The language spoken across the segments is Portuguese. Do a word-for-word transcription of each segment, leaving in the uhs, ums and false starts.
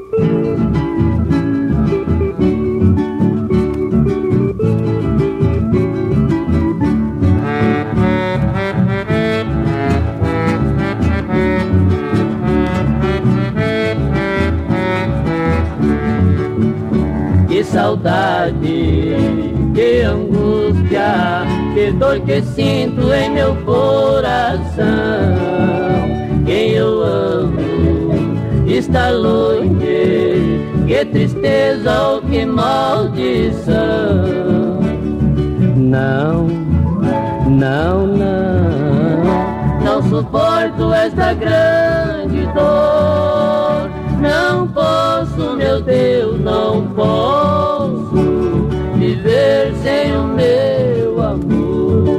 Que saudade, que angústia, que dor que sinto em meu coração. Quem eu amo está longe, que tristeza ou que maldição. Não, não, não, não suporto esta grande dor. Não posso, meu Deus, não posso viver sem o meu amor.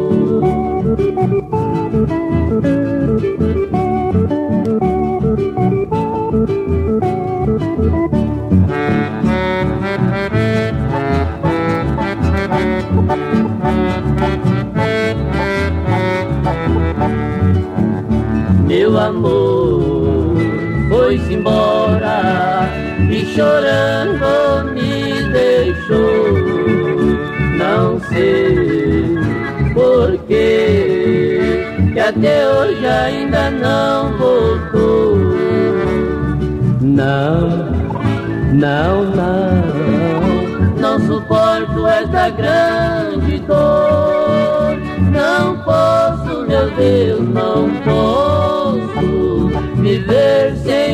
Meu amor foi-se embora e chorando me deixou. Não sei porquê, que até hoje ainda não voltou. Não, não, não, não suporto esta grande dor. Não posso, meu Deus, não posso viver sem